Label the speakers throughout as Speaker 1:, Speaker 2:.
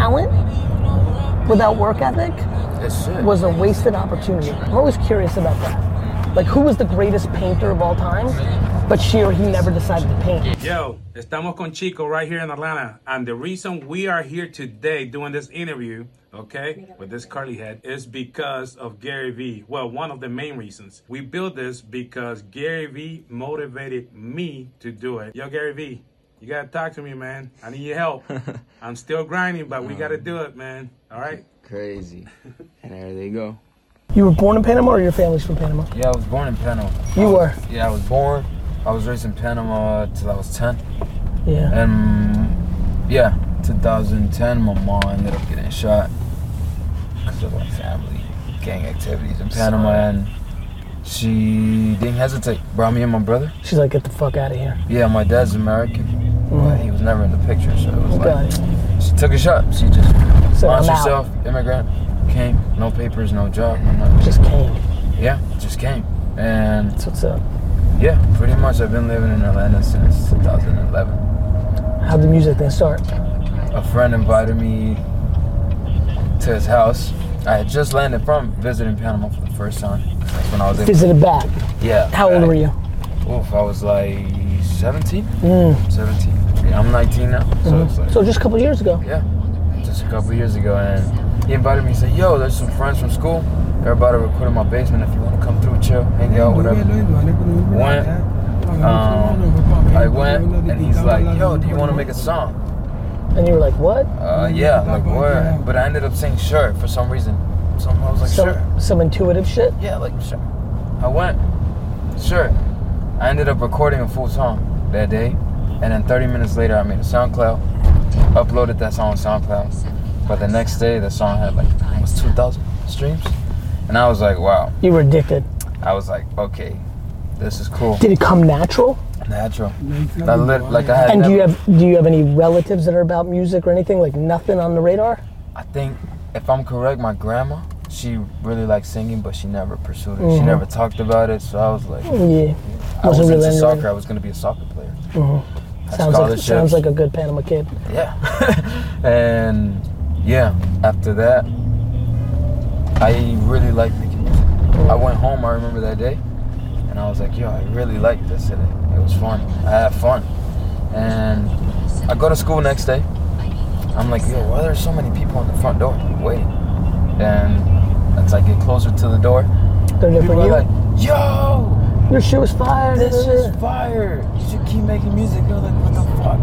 Speaker 1: talent without work ethic
Speaker 2: It's
Speaker 1: was a wasted opportunity. I'm always curious about that. Like, who was the greatest painter of all time, but she or he never decided to paint?
Speaker 3: Yo, estamos con Chico right here in Atlanta. And the reason we are here today doing this interview, okay, with this curly head, is because of Gary Vee. Well, one of the main reasons. We built this because Gary Vee motivated me to do it. Yo, Gary Vee, you gotta talk to me, man. I need your help. I'm still grinding, but we gotta do it, man. All right?
Speaker 2: crazy. And there they go.
Speaker 1: You were born in Panama or your family's from Panama?
Speaker 2: Yeah, I was born in Panama.
Speaker 1: You were?
Speaker 2: Yeah, I was born. I was raised in Panama till I was 10.
Speaker 1: Yeah.
Speaker 2: And yeah, 2010, my mom ended up getting shot because of like family gang activities in Panama, and she didn't hesitate. Brought me and my brother.
Speaker 1: She's like, get the fuck out of here.
Speaker 2: Yeah, my dad's American, but he was never in the picture, so it was
Speaker 1: Got
Speaker 2: like, she took a shot. She just
Speaker 1: So
Speaker 2: launched
Speaker 1: I'm
Speaker 2: herself, immigrant, came, no papers, no job, no nothing.
Speaker 1: Just came.
Speaker 2: Yeah, just came. And
Speaker 1: That's what's up.
Speaker 2: yeah, pretty much I've been living in Atlanta since 2011.
Speaker 1: How'd the music thing start?
Speaker 2: A friend invited me to his house. I had just landed from visiting Panama for the first time. That's when I was
Speaker 1: Visited back.
Speaker 2: Yeah.
Speaker 1: How old were you?
Speaker 2: Oof, I was like 17? 17. Yeah, I'm 19 now. So it's like,
Speaker 1: So just a couple years ago.
Speaker 2: yeah, just a couple years ago. And he invited me, he said, yo, there's some friends from school. They're about to record in my basement if you want to come through, chill, hang out, whatever. Went. I went, and he's like, yo, do you want to make a song?
Speaker 1: And you were like, what?
Speaker 2: Yeah, like what? But I ended up saying sure for some reason. Somehow I was like, sure.
Speaker 1: Some intuitive shit?
Speaker 2: Yeah, like sure. I went, sure. I ended up recording a full song that day, and then 30 minutes later I made a SoundCloud, uploaded that song on SoundCloud. But the next day the song had like almost 2,000 streams, and I was like, wow.
Speaker 1: You were addicted.
Speaker 2: I was like, okay, this is cool.
Speaker 1: Did it come natural?
Speaker 2: Natural. Like I had.
Speaker 1: And
Speaker 2: never,
Speaker 1: do you have any relatives that are about music or anything? Like nothing on the radar?
Speaker 2: I think, if I'm correct, my grandma, she really liked singing, but she never pursued it. She never talked about it, so I was like,
Speaker 1: Yeah.
Speaker 2: I was into
Speaker 1: really
Speaker 2: soccer. I was going to be a soccer player. Had
Speaker 1: Sounds like a good Panama kid.
Speaker 2: Yeah. And yeah, after that, I really liked making music. I went home, I remember that day, and I was like, yo, I really like this. And it was fun. I had fun. And I go to school next day. I'm like, yo, why are there so many people on the front door waiting? And as I get closer to the door,
Speaker 1: They're there
Speaker 2: people
Speaker 1: for
Speaker 2: are
Speaker 1: you?
Speaker 2: like, yo,
Speaker 1: Your shit was fire.
Speaker 2: this is fire. You should keep making music. I was like, what the fuck?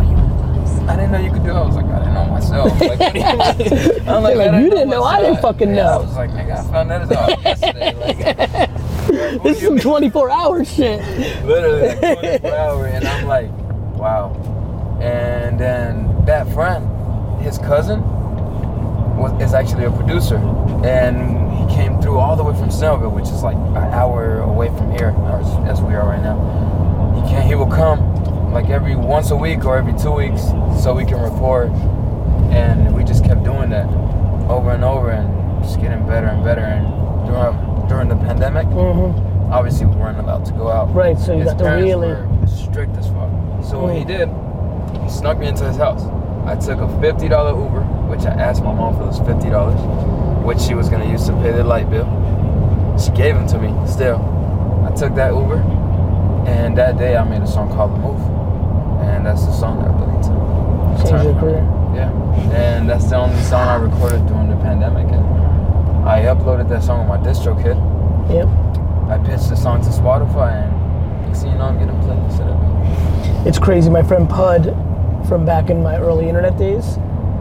Speaker 2: I didn't know you could do it. I was like, I didn't know myself. Like, what do you mean? I'm
Speaker 1: Like, you didn't know, I didn't fucking
Speaker 2: Yeah,
Speaker 1: know.
Speaker 2: I was like, nigga, I found that out yesterday. Like,
Speaker 1: This is some 24-hour shit.
Speaker 2: literally like 24 hours, and I'm like, wow. And then that friend, his cousin, is actually a producer, and he came through all the way from Snellville, which is like an hour away from here, as we are right now. He will come like every once a week or every 2 weeks, so we can record, and we just kept doing that over and over, and just getting better and better. And during the pandemic, obviously we weren't allowed to go out.
Speaker 1: Right, so you
Speaker 2: His
Speaker 1: got to
Speaker 2: parents
Speaker 1: really...
Speaker 2: were strict as fuck. So what he did, he snuck me into his house. I took a $50 Uber, which I asked my mom for those $50, which she was gonna use to pay the light bill. She gave them to me still. I took that Uber, and that day I made a song called The Move. And that's the song that really took.
Speaker 1: Changed your career.
Speaker 2: Yeah. And that's the only song I recorded during the pandemic. And I uploaded that song on my DistroKid.
Speaker 1: Yep.
Speaker 2: I pitched the song to Spotify, and next thing you know, I'm getting playlists of it.
Speaker 1: It's crazy. My friend Pud, from back in my early internet days,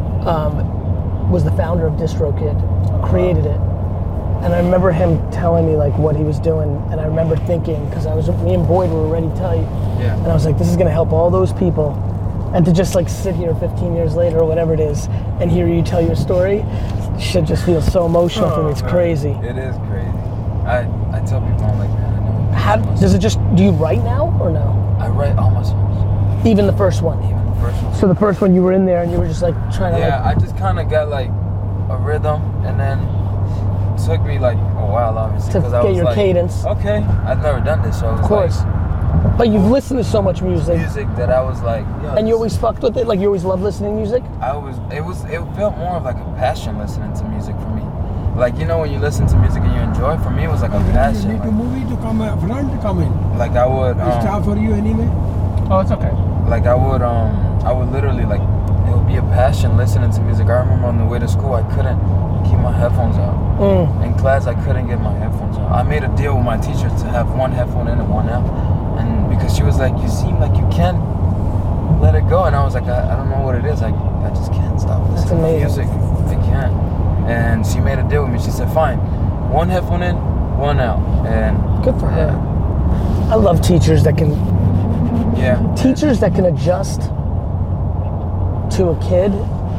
Speaker 1: was the founder of DistroKid, created it. And I remember him telling me like what he was doing, and I remember thinking, because me and Boyd were already tight,
Speaker 2: Yeah.
Speaker 1: and I was like, this is gonna help all those people. And to just like sit here 15 years later or whatever it is, and hear you tell your story, shit just feels so emotional for me. It's crazy.
Speaker 2: It is crazy. I tell people, I'm like, man, I know.
Speaker 1: How does it just? Do you write now or no?
Speaker 2: I write all my songs.
Speaker 1: Even the first one.
Speaker 2: Even the first one.
Speaker 1: So the first one you were in there and you were just like trying to
Speaker 2: Yeah, I just kind of got like a rhythm, and then it took me like a while, obviously,
Speaker 1: to
Speaker 2: because I
Speaker 1: get
Speaker 2: was
Speaker 1: your
Speaker 2: like,
Speaker 1: cadence.
Speaker 2: okay, I've never done this, so I was
Speaker 1: Of course.
Speaker 2: like,
Speaker 1: But you've listened to so much music.
Speaker 2: Music that I was like, yo,
Speaker 1: And you always fucked with it? Like you always loved listening to music?
Speaker 2: It felt more of like a passion listening to music for me. Like, you know, when you listen to music and you enjoy it, for me it was like a
Speaker 4: You
Speaker 2: passion.
Speaker 4: need to
Speaker 2: Like,
Speaker 4: move it to come front, come in.
Speaker 2: like I would,
Speaker 4: It's tough for you anyway.
Speaker 1: Oh, it's okay.
Speaker 2: like I would literally like, it would be a passion listening to music. I remember on the way to school, I couldn't keep my headphones out. In class, I couldn't get my headphones out. I made a deal with my teacher to have one headphone in and one out. And because she was like, you seem like you can't let it go. And I was like, I don't know what it is. I just can't stop listening to music. I can't. And she made a deal with me. She said, fine, one headphone in, one out. And
Speaker 1: Good for her. I love teachers that can
Speaker 2: teachers
Speaker 1: that can adjust to a kid.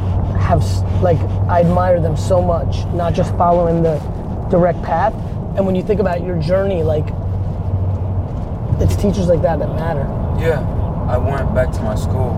Speaker 1: I admire them so much, not just following the direct path. And when you think about your journey, like, it's teachers like that matter.
Speaker 2: Yeah, I went back to my school,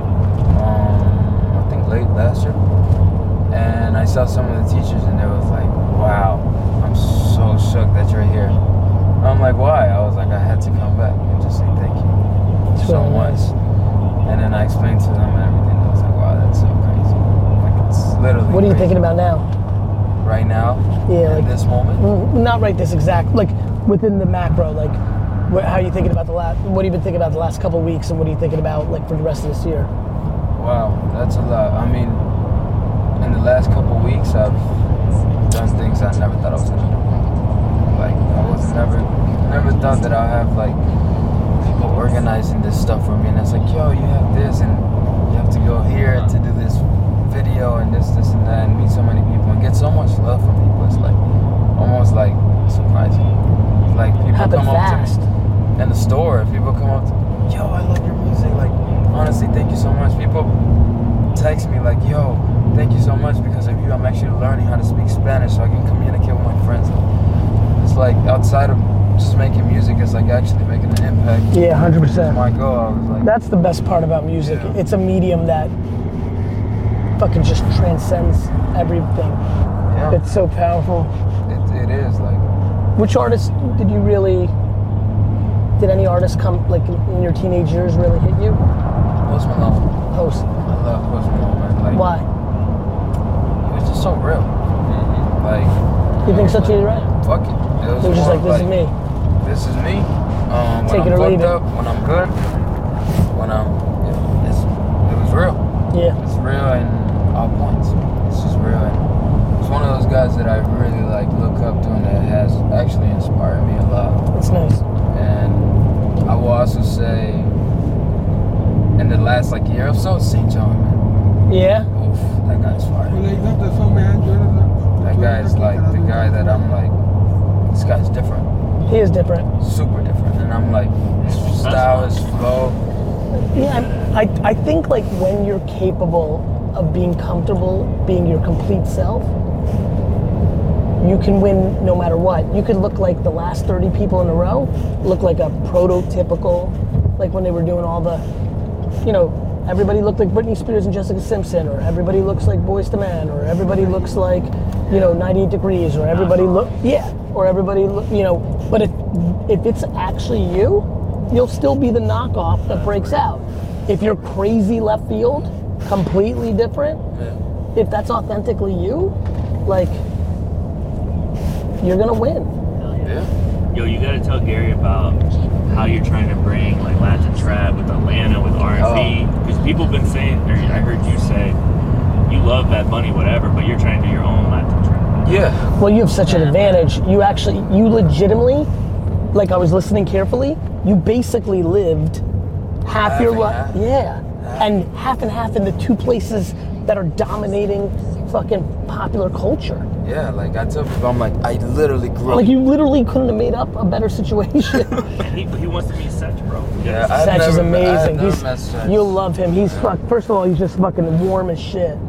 Speaker 2: I think late last year, and I saw some of the teachers and they was like, wow, I'm so shook that you're here. I'm like, why? I was like, I had to come back and just say thank you so
Speaker 1: really
Speaker 2: much.
Speaker 1: nice.
Speaker 2: And then I explained to them and everything. I was like, wow, that's so crazy. Like, it's literally
Speaker 1: What are you
Speaker 2: crazy.
Speaker 1: thinking about now?
Speaker 2: Right now?
Speaker 1: Yeah,
Speaker 2: in
Speaker 1: like-
Speaker 2: this moment?
Speaker 1: Not right this exact, like within the macro, like how are you thinking about what have you been thinking about the last couple of weeks, and what are you thinking about like for the rest of this year?
Speaker 2: Wow, that's a lot. I mean, in the last couple of weeks, I've done things I never thought I was gonna do. Like, I was never thought that I'd have like people organizing this stuff for me, and it's like, yo, you have this, and you have to go here to do this video and this and that, and meet so many people and get so much love from people. It's like almost like surprising. Like people
Speaker 1: Happened
Speaker 2: come
Speaker 1: fast.
Speaker 2: up to me in the store. People come up to me, yo, I love your music. Like, honestly, thank you so much. People text me like, yo, thank you so much, because of you I'm actually learning how to speak Spanish so I can communicate with my friends. It's like outside of just making music, it's like actually making an impact.
Speaker 1: Yeah, 100%.
Speaker 2: My goal, I was like,
Speaker 1: That's the best part about music.
Speaker 2: Yeah.
Speaker 1: It's a medium that fucking just transcends everything.
Speaker 2: yeah,
Speaker 1: It's so powerful.
Speaker 2: it is like.
Speaker 1: Which artists did any artists come, like in your teenage years, really hit you?
Speaker 2: Post Malone.
Speaker 1: Post.
Speaker 2: I love Post Malone, man. Like,
Speaker 1: Why?
Speaker 2: it was just so real. Like,
Speaker 1: You think so too, right?
Speaker 2: fuck it.
Speaker 1: It was just
Speaker 2: more
Speaker 1: like, this is me.
Speaker 2: This is me.
Speaker 1: Take
Speaker 2: When
Speaker 1: it or
Speaker 2: I'm
Speaker 1: leave
Speaker 2: fucked
Speaker 1: it.
Speaker 2: up, when I'm good, when I'm, it was real.
Speaker 1: Yeah.
Speaker 2: It's real in all points. It's just real. And it's one of those guys that I really like look up to and that has actually inspired me a lot.
Speaker 1: It's nice.
Speaker 2: And I will also say, in the last like year or so, St. John, man.
Speaker 1: Yeah?
Speaker 2: Oof, that guy's fire. That guy is like the guy that I'm like, this guy's different,
Speaker 1: He is different.
Speaker 2: super different. And I'm like, his style, his flow.
Speaker 1: Yeah, I think like when you're capable of being comfortable, being your complete self, you can win no matter what. You could look like the last 30 people in a row, look like a prototypical, like when they were doing all the, you know, everybody looked like Britney Spears and Jessica Simpson, or everybody looks like Boyz II Men, or everybody looks like, you know, 98 Degrees, or everybody or everybody you know, but if it's actually you, you'll still be the knockoff that breaks out. If you're crazy left field, completely different, if that's authentically you, like, you're gonna win.
Speaker 2: Yeah.
Speaker 5: Yo, you gotta tell Gary about how you're trying to bring like Latin trap with Atlanta, with R&B, because people have been saying, or I heard you say, you love Bad Bunny, whatever, but you're trying to do your own Latin trap.
Speaker 2: Yeah.
Speaker 1: Well, you have such an advantage. You legitimately, like I was listening carefully, you basically lived half your life.
Speaker 2: Half.
Speaker 1: Yeah. And half and half in the two places that are dominating fucking popular culture.
Speaker 2: Yeah, like I tell people, I'm like, I literally grew up.
Speaker 1: Like you literally couldn't have made up a better situation.
Speaker 5: And he wants to meet Setch, bro.
Speaker 2: Yeah, I've
Speaker 1: Setch is
Speaker 2: never met- I've
Speaker 1: amazing.
Speaker 2: never met Setch.
Speaker 1: You'll love him. He's first of all, he's just fucking warm as shit.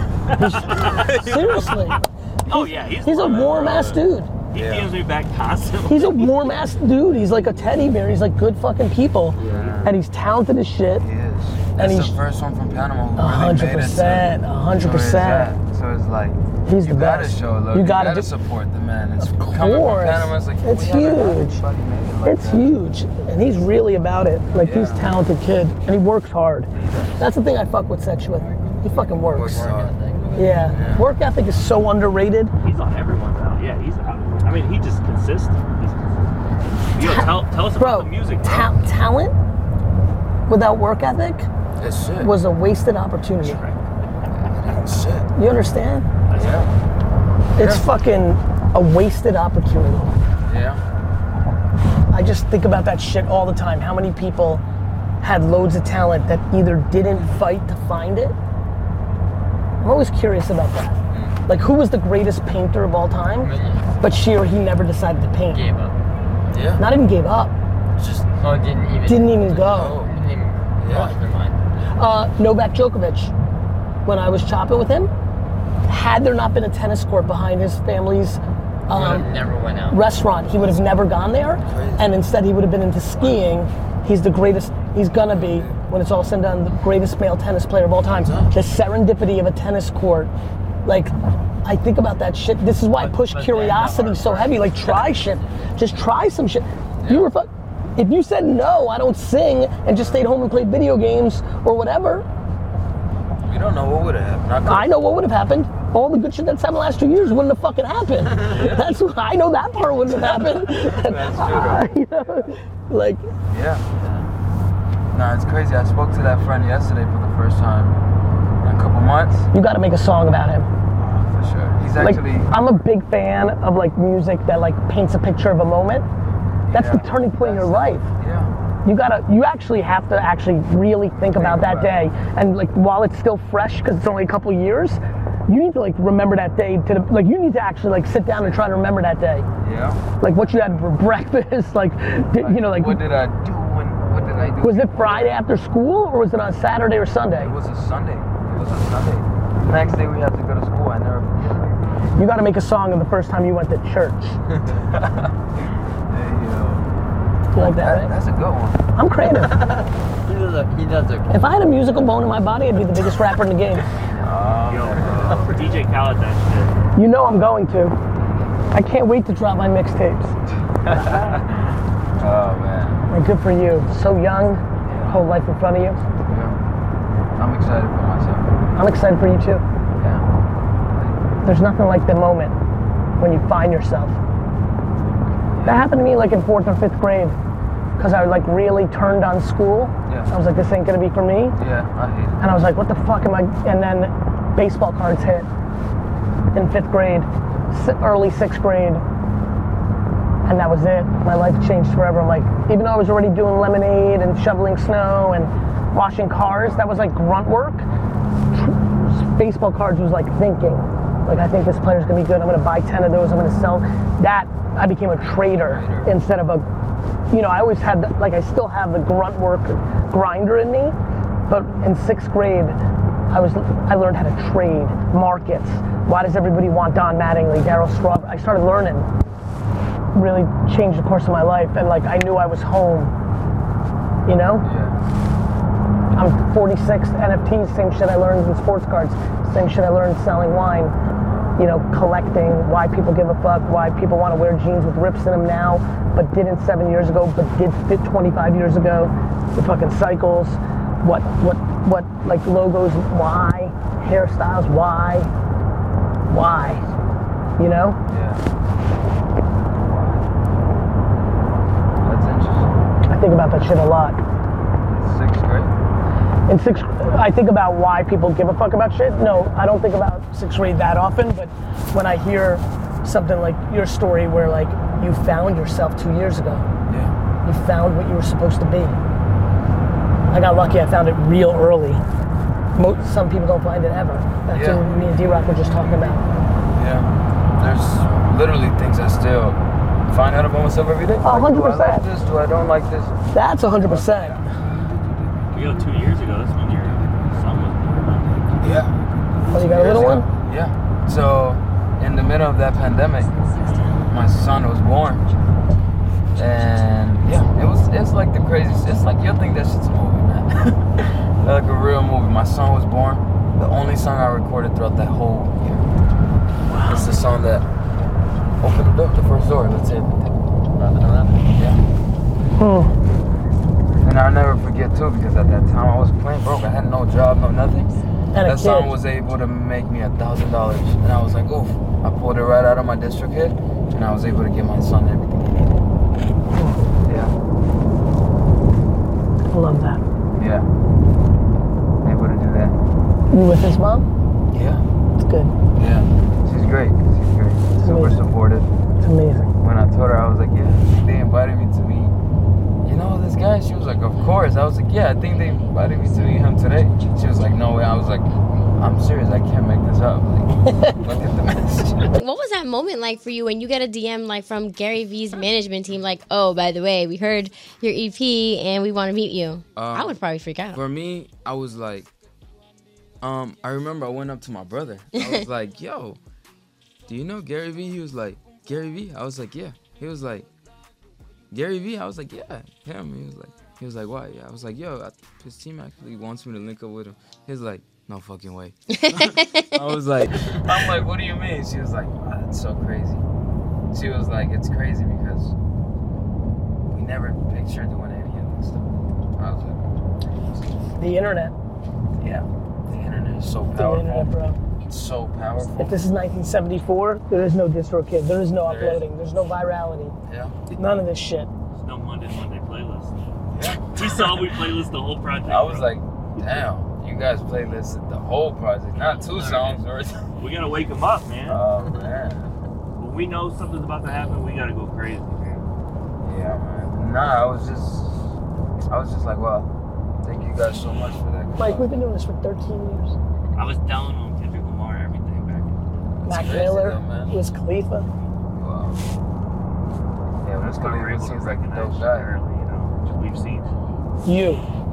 Speaker 1: Seriously.
Speaker 5: Oh yeah,
Speaker 1: He's a warm ass dude.
Speaker 5: He
Speaker 2: Yeah.
Speaker 5: DMs me back constantly.
Speaker 1: He's a warm ass dude. He's like a teddy bear. He's like good fucking people.
Speaker 2: Yeah.
Speaker 1: And he's talented as shit.
Speaker 2: He is.
Speaker 1: And
Speaker 2: That's
Speaker 1: he's
Speaker 2: the first one from Panama who really made it.
Speaker 1: 100%. 100%.
Speaker 2: So is like,
Speaker 1: He's
Speaker 2: you
Speaker 1: the
Speaker 2: gotta
Speaker 1: best.
Speaker 2: show love.
Speaker 1: You
Speaker 2: You
Speaker 1: gotta
Speaker 2: gotta
Speaker 1: do-
Speaker 2: support the man. It's
Speaker 1: Of
Speaker 2: coming from
Speaker 1: course.
Speaker 2: Panama. It's like,
Speaker 1: It's
Speaker 2: we haven't had
Speaker 1: huge.
Speaker 2: anybody make it like
Speaker 1: It's
Speaker 2: that.
Speaker 1: huge, and he's really about it. Like he's a
Speaker 2: Yeah.
Speaker 1: talented kid, and he works hard. That's the thing I fuck with Sex with. He fucking works.
Speaker 2: Works hard.
Speaker 1: Yeah. Work ethic is so underrated.
Speaker 5: He's on everyone's out. Yeah, he's out. I mean, he's just consistent. He's consistent. Yo, tell us about
Speaker 1: Bro,
Speaker 5: the music, bro.
Speaker 1: talent without work ethic
Speaker 2: It's shit.
Speaker 1: was a wasted opportunity.
Speaker 2: It's shit.
Speaker 1: You understand?
Speaker 2: Yeah.
Speaker 1: It's
Speaker 2: Yeah.
Speaker 1: fucking a wasted opportunity.
Speaker 2: Yeah.
Speaker 1: I just think about that shit all the time. How many people had loads of talent that either didn't fight to find it? I'm always curious about that. Like, who was the greatest painter of all time, but she or he never decided to paint?
Speaker 6: Gave up.
Speaker 2: Yeah.
Speaker 1: Not even gave up.
Speaker 2: It's just,
Speaker 6: Oh, didn't even
Speaker 1: go.
Speaker 6: Didn't even cross their mind.
Speaker 1: Novak Djokovic, when I was chopping with him, had there not been a tennis court behind his family's
Speaker 6: Never went out.
Speaker 1: restaurant, he would have never gone there,
Speaker 2: Crazy.
Speaker 1: and instead he would have been into skiing. He's the greatest, he's gonna be, when it's all said and done, the greatest male tennis player of all time. The serendipity of a tennis court, like, I think about that shit. This is why I push
Speaker 6: but then the
Speaker 1: curiosity
Speaker 6: hard
Speaker 1: so
Speaker 6: work.
Speaker 1: heavy. Like, try shit. Just try some shit. You were if you said no, I don't sing, and just stayed home and played video games or whatever,
Speaker 2: you don't know what would have happened.
Speaker 1: I know what would have happened. All the good shit that's happened the last 2 years wouldn't have fucking happened. That's what I know, that part wouldn't have happened.
Speaker 2: That's true,
Speaker 1: You know, like,
Speaker 2: Yeah. Nah, it's crazy. I spoke to that friend yesterday for the first time in a couple months.
Speaker 1: you got to make a song about him.
Speaker 2: For sure. He's
Speaker 1: Like,
Speaker 2: actually.
Speaker 1: I'm a big fan of like music that like paints a picture of a moment. That's the
Speaker 2: Yeah.
Speaker 1: turning point in your life.
Speaker 2: Yeah.
Speaker 1: You actually have to actually really think about that
Speaker 2: about
Speaker 1: day. And like, while it's still fresh, because it's only a couple years, you need to like remember that day like you need to actually like sit down and try to remember that day.
Speaker 2: Yeah.
Speaker 1: Like what you had for breakfast, like, you know, like,
Speaker 2: What did I do? What did I do?
Speaker 1: was it Friday after school or was it on Saturday or Sunday?
Speaker 2: It was a Sunday. It was a Sunday. Next day we had to go to school. I never forget it.
Speaker 1: You got to make a song of the first time you went to church. You like that, right?
Speaker 2: That's a good one.
Speaker 1: I'm creative.
Speaker 6: He does it.
Speaker 1: If I had a musical bone in my body, I'd be the biggest rapper in the game.
Speaker 5: Yo, DJ Khaled, that shit.
Speaker 1: You know I'm going to. I can't wait to drop my mixtapes.
Speaker 2: Oh man.
Speaker 1: Like, good for you. So young, whole life in front of you.
Speaker 2: Yeah. I'm excited for myself.
Speaker 1: I'm excited for you too.
Speaker 2: Yeah.
Speaker 1: There's nothing like the moment when you find yourself. That happened to me like in 4th or 5th grade, because I like really turned on school.
Speaker 2: Yeah.
Speaker 1: I was like, this ain't gonna be for me.
Speaker 2: Yeah. I hate it.
Speaker 1: And I was like, what the fuck am I? And then baseball cards hit in 5th grade, early 6th grade. And that was it. My life changed forever. I'm like, even though I was already doing lemonade and shoveling snow and washing cars, that was like grunt work. Baseball cards was like thinking. Like, I think this player's gonna be good. I'm gonna buy 10 of those. I'm gonna sell that. I became a trader instead of a, you know, I always had, like, I still have the grunt work grinder in me. But in 6th grade, I learned how to trade markets. Why does everybody want Don Mattingly, Darryl Strawberry? I started learning. Really changed the course of my life, and like I knew I was home. You know?
Speaker 2: Yeah.
Speaker 1: I'm 46, NFTs, same shit I learned in sports cards, same shit I learned selling wine. You know, collecting, why people give a fuck, why people want to wear jeans with rips in them now, but didn't 7 years ago, but did fit 25 years ago. The fucking cycles, what like logos, why, hairstyles, why, you know?
Speaker 2: Yeah. That's interesting.
Speaker 1: I think about that shit a lot.
Speaker 2: 6th grade.
Speaker 1: In 6th, I think about why people give a fuck about shit. No, I don't think about 6th grade that often, but when I hear something like your story where like you found yourself 2 years ago,
Speaker 2: Yeah.
Speaker 1: you found what you were supposed to be. I got lucky, I found it real early. Some people don't find it ever. That's
Speaker 2: Yeah.
Speaker 1: what me and D-Rock were just talking about.
Speaker 2: Yeah. There's literally things I still find out about myself every day. Like,
Speaker 1: 100%.
Speaker 2: Do I like this? Do I don't like this?
Speaker 1: That's 100%.
Speaker 5: Yo, 2 years ago, that's when your son was born.
Speaker 2: Yeah.
Speaker 1: Oh, you got a little one?
Speaker 2: Yeah. So, in the middle of that pandemic, my son was born. And yeah, it's like the craziest. It's like, you'll think that shit's a movie, man. Like a real movie. My son was born. The only song I recorded throughout that whole year. Wow. It's the song that opened the door, the first door. Let's say everything. Yeah. And I'll never forget too, because at that time I was plain broke. I had no job, no nothing.
Speaker 1: And
Speaker 2: that song was able to make me $1,000, and I was like, oof. I pulled it right out of my DistroKid, and I was able to get my son everything he needed. Yeah.
Speaker 1: I love that.
Speaker 2: Yeah. Able to do that.
Speaker 1: You with his mom?
Speaker 2: Yeah.
Speaker 1: It's good.
Speaker 2: Yeah. She's great. She's great. Super
Speaker 1: amazing.
Speaker 2: supportive.
Speaker 1: It's amazing.
Speaker 2: When I told her, I was like, yeah, I think they invited me to meet, you know, this guy. She was like, of course. I was like, yeah, I think they invited me to meet him today. She was like, no way. I was like, I'm serious. I can't make this up. Like, look at the message.
Speaker 7: What was that moment like for you when you get a DM like from Gary V's management team, like, oh, by the way, we heard your EP and we want to meet you? I would probably freak out.
Speaker 2: For me, I was like, I remember I went up to my brother. I was like, yo, do you know Gary V? He was like, Gary V? I was like, yeah. He was like, Gary V? I was like, yeah, him. He was like, why? Yeah. I was like, yo, his team actually wants me to link up with him. He was like, no fucking way. I'm like, what do you mean? She was like, wow, that's so crazy. She was like, it's crazy because we never pictured doing any of this stuff. I was like,
Speaker 1: the internet.
Speaker 2: Yeah, the internet is so
Speaker 1: The
Speaker 2: powerful.
Speaker 1: internet, bro.
Speaker 2: It's so powerful.
Speaker 1: If this is 1974, there is no DistroKid. There is no uploading. There's no virality.
Speaker 2: Yeah.
Speaker 1: None of this shit.
Speaker 5: There's no Monday playlist.
Speaker 2: Yeah.
Speaker 5: He saw we playlist the whole project.
Speaker 2: I was like, damn, you guys playlisted the whole project, not 2 songs worth.
Speaker 5: We gotta wake him up, man.
Speaker 2: Oh man.
Speaker 5: When we know something's about to happen, we gotta go crazy, man.
Speaker 2: Yeah, man. Nah, I was just like, well, thank you guys so much for that.
Speaker 1: Mike, we've been doing this for 13 years.
Speaker 5: I was down on Kendrick Lamar and everything back then.
Speaker 1: Mac
Speaker 2: crazy
Speaker 1: Miller,
Speaker 2: though, man.
Speaker 1: Wiz Khalifa.
Speaker 2: Wow. Yeah, Wiz
Speaker 5: That's why we're
Speaker 2: Khalifa
Speaker 5: able to
Speaker 2: seems like a
Speaker 5: recognize
Speaker 2: dope
Speaker 5: you
Speaker 2: guy.
Speaker 5: early, you know, just we've seen.
Speaker 1: You.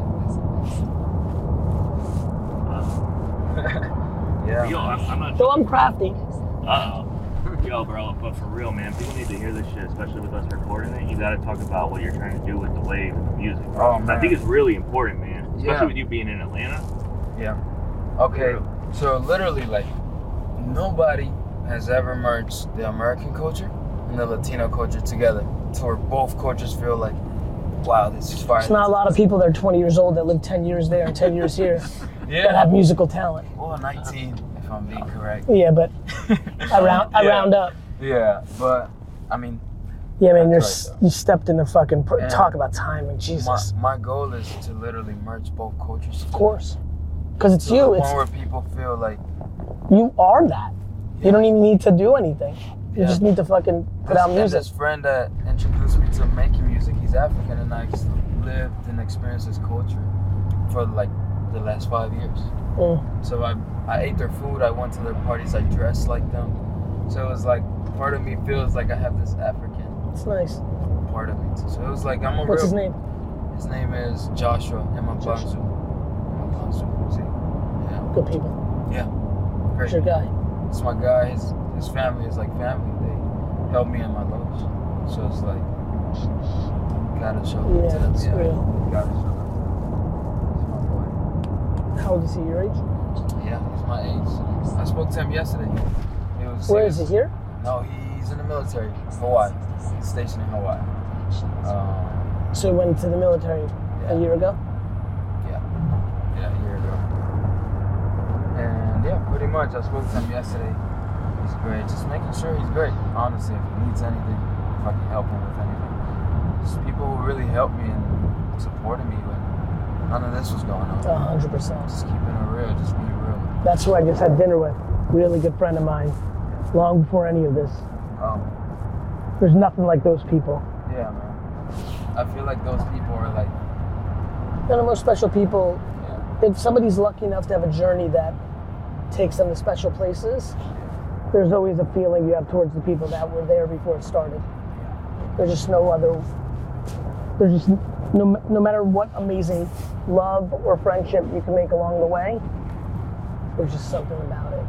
Speaker 2: Yeah.
Speaker 5: Yo, I'm not.
Speaker 1: So I'm crafty.
Speaker 5: Uh-oh. Yo, bro, but for real, man, people need to hear this shit, especially with us recording it. You gotta talk about what you're trying to do with the wave and the music.
Speaker 2: Oh, man.
Speaker 5: I think it's really important, man. Especially
Speaker 2: Yeah.
Speaker 5: with you being in Atlanta.
Speaker 2: Yeah. Okay, so literally, like, nobody has ever merged the American culture and the Latino culture together to where both cultures feel like, wow, this is fire.
Speaker 1: There's not a lot of people that are 20 years old that live 10 years there and 10 years here that have musical talent.
Speaker 2: Well, 19, if I'm being correct.
Speaker 1: Yeah, but I round up.
Speaker 2: Yeah, but, I mean,
Speaker 1: Yeah, man,
Speaker 2: That's right,
Speaker 1: you stepped in the fucking
Speaker 2: Yeah.
Speaker 1: talk about timing, Jesus.
Speaker 2: my goal is to literally merge both cultures.
Speaker 1: Of course, because it's
Speaker 2: To
Speaker 1: you.
Speaker 2: the
Speaker 1: It's
Speaker 2: point where people feel like,
Speaker 1: you are that. You don't even need to do anything. You
Speaker 2: Yeah.
Speaker 1: just need to fucking put out music.
Speaker 2: This friend that introduced me to making music, he's African, and I lived and experienced his culture for like the last 5 years. So I ate their food, I went to their parties, I dressed like them. So it was like, part of me feels like I have this African
Speaker 1: It's nice.
Speaker 2: part of me. So it was like, I'm a
Speaker 1: What's
Speaker 2: real...
Speaker 1: his name?
Speaker 2: His name is Joshua Emabanzu. See? Yeah.
Speaker 1: Good people.
Speaker 2: Yeah.
Speaker 1: Who's
Speaker 2: Great.
Speaker 1: your guy?
Speaker 2: It's my guy. His family is like family. They help me in my lows. So it's like, gotta show them
Speaker 1: Yeah,
Speaker 2: to them.
Speaker 1: it's real.
Speaker 2: Gotta show them. It's my boy.
Speaker 1: How old is he? Your age?
Speaker 2: Yeah, he's my age. I spoke to him yesterday.
Speaker 1: Where is he? Here?
Speaker 2: No, he's in the military. Hawaii. He's stationed in Hawaii.
Speaker 1: So he went to the military
Speaker 2: Yeah.
Speaker 1: a year ago.
Speaker 2: Yeah, a year ago. And yeah, pretty much. I spoke to him yesterday. He's great. Just making sure he's great. Honestly, if he needs anything, if I can help him with anything. Just people who really helped me and supported me when none of this was going on.
Speaker 1: 100%.
Speaker 2: Just keeping it real, just being real.
Speaker 1: That's who I just had dinner with. Really good friend of mine. Long before any of this. There's nothing like those people.
Speaker 2: Yeah, man. I feel like those people are like,
Speaker 1: They're the most special people.
Speaker 2: yeah,
Speaker 1: If somebody's lucky enough to have a journey that takes them to special places, there's always a feeling you have towards the people that were there before it started. There's just no other, there's just no matter what amazing love or friendship you can make along the way, there's just something about it.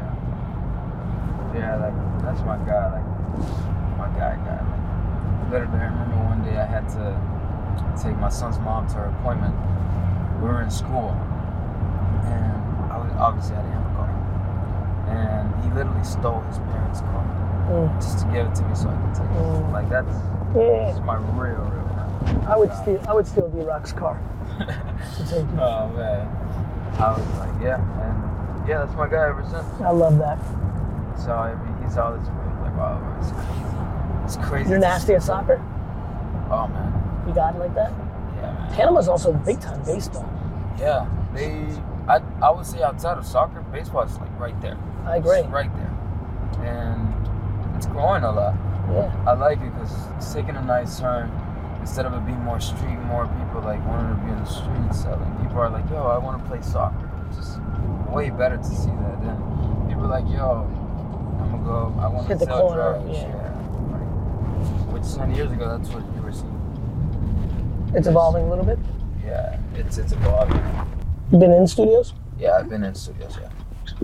Speaker 2: yeah, like that's my guy, like my guy. Like, literally, I remember one day I had to take my son's mom to her appointment. We were in school, and obviously I didn't have a car. And he literally stole his parents' car just to give it to me so I could take it. Like that's my real man.
Speaker 1: I would steal D-Rock's car to take you.
Speaker 2: Oh man. I was like, yeah, and yeah, that's my guy ever since.
Speaker 1: I love that.
Speaker 2: So I mean, he's always like, wow, it's crazy. It's crazy.
Speaker 1: You're nasty at soccer?
Speaker 2: Oh man.
Speaker 1: You got it like that?
Speaker 2: Yeah, man.
Speaker 1: Panama's also big time baseball.
Speaker 2: Yeah, I would say outside of soccer, baseball is like right there.
Speaker 1: I agree.
Speaker 2: It's right there. And it's growing a lot.
Speaker 1: Yeah.
Speaker 2: I like it because it's taking a nice turn. Instead of it being more street, more people like wanting to be in the streets. People are like, yo, I want to play soccer. It's just way better to see that than people are like, yo, I'm going to go, I want to
Speaker 1: hit the
Speaker 2: sell
Speaker 1: corner.
Speaker 2: drugs.
Speaker 1: Yeah.
Speaker 2: Like, which 10 years ago, that's what you were seeing.
Speaker 1: It's evolving a little bit.
Speaker 2: Yeah, it's evolving.
Speaker 1: You been in studios?
Speaker 2: Yeah, I've been in studios, yeah.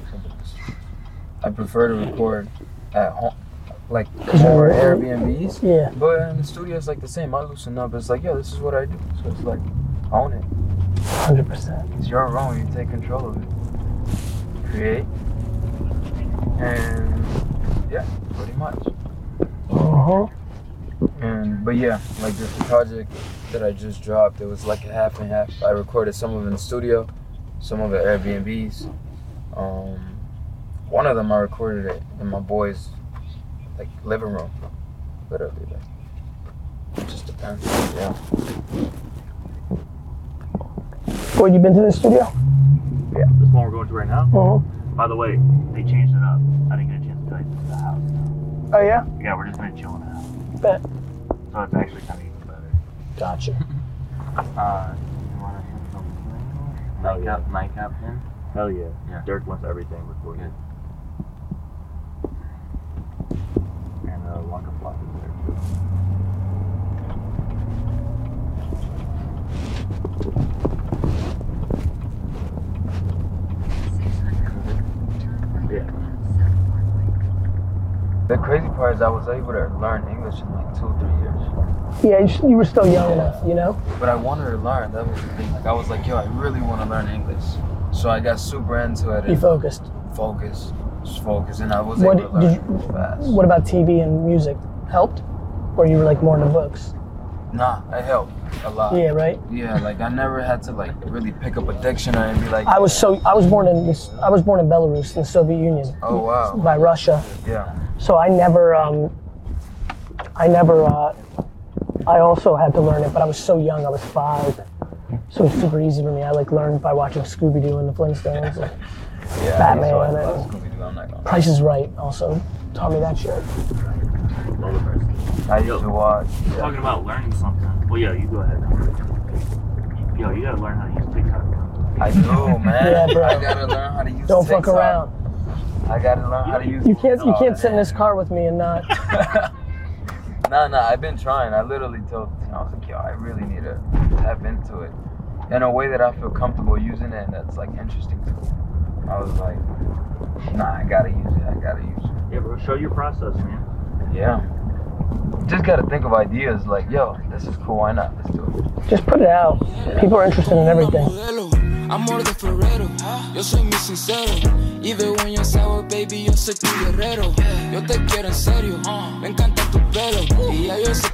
Speaker 2: I prefer to record at home, like more Airbnbs.
Speaker 1: Yeah.
Speaker 2: But in the studio, it's like the same. I loosen up. It's like, yo, this is what I do. So it's like, own it.
Speaker 1: 100%.
Speaker 2: It's your own. You take control of it. Create. And yeah, pretty much. But yeah, like this project that I just dropped, it was like a half and half. I recorded some of it in the studio, some of it Airbnbs. One of them I recorded it in my boy's like living room, literally. Like, it just depends. Yeah.
Speaker 1: Boy, you been to the studio?
Speaker 5: Yeah. This one we're going to right now?
Speaker 1: Mm-hmm.
Speaker 5: By the way, they changed it up. I didn't get a chance to tell you, this is the house now.
Speaker 1: Oh, yeah?
Speaker 5: Yeah, we're just going to chill in the house.
Speaker 1: Bet.
Speaker 5: So it's actually kind of even better.
Speaker 1: Gotcha.
Speaker 6: You want to hit some nightcap pin?
Speaker 5: Hell yeah.
Speaker 6: Yeah.
Speaker 5: Dirk wants everything recorded. And Waka Flocka is there too. Yeah.
Speaker 2: The crazy part is I was able to learn English in like 2 or 3 years.
Speaker 1: Yeah, you were still young enough, you know?
Speaker 2: But I wanted to learn. That was the thing. Like I was like, yo, I really want to learn English. So I got super into it.
Speaker 1: You focused.
Speaker 2: Just focus, and I was able to learn fast.
Speaker 1: What about TV and music? Helped? Or you were like more into books?
Speaker 2: Nah, it helped a lot.
Speaker 1: Yeah, right?
Speaker 2: Yeah, like I never had to like really pick up a dictionary and be like.
Speaker 1: I was born in Belarus, in the Soviet Union.
Speaker 2: Oh wow.
Speaker 1: By Russia.
Speaker 2: Yeah.
Speaker 1: So I also had to learn it, but I was so young, I was 5. So it was super easy for me. I like learned by watching Scooby-Doo and the Flintstones, and
Speaker 2: Yeah.
Speaker 1: Batman,
Speaker 2: I
Speaker 1: and
Speaker 2: Scooby-Doo, I'm not gonna.
Speaker 1: Price is Right also taught me that shit.
Speaker 5: Love the person.
Speaker 2: I used to watch.
Speaker 5: Talking about learning something. Well, yeah, you go ahead. Yo, you gotta learn how to use TikTok.
Speaker 2: I do, man.
Speaker 1: Yeah, bro.
Speaker 2: I gotta learn how to use
Speaker 1: Don't
Speaker 2: TikTok.
Speaker 1: fuck around.
Speaker 2: I gotta learn how to use.
Speaker 1: You can't sit in this car with me and not.
Speaker 2: Nah, I've been trying. I literally told I was like, yo, I really need to tap into it in a way that I feel comfortable using it and that's like interesting to me. I was like, nah, I gotta use it.
Speaker 5: Yeah, bro, show your process, man.
Speaker 2: Yeah. Just gotta think of ideas like, yo, this is cool, why not? Let's do it.
Speaker 1: Just put it out. People are interested in everything.
Speaker 8: Amor de Ferrero, yo soy muy sincero. Even when you're sour, baby, yo soy tu guerrero. Yo te quiero en serio, me encanta tu pelo. Y ya yo sé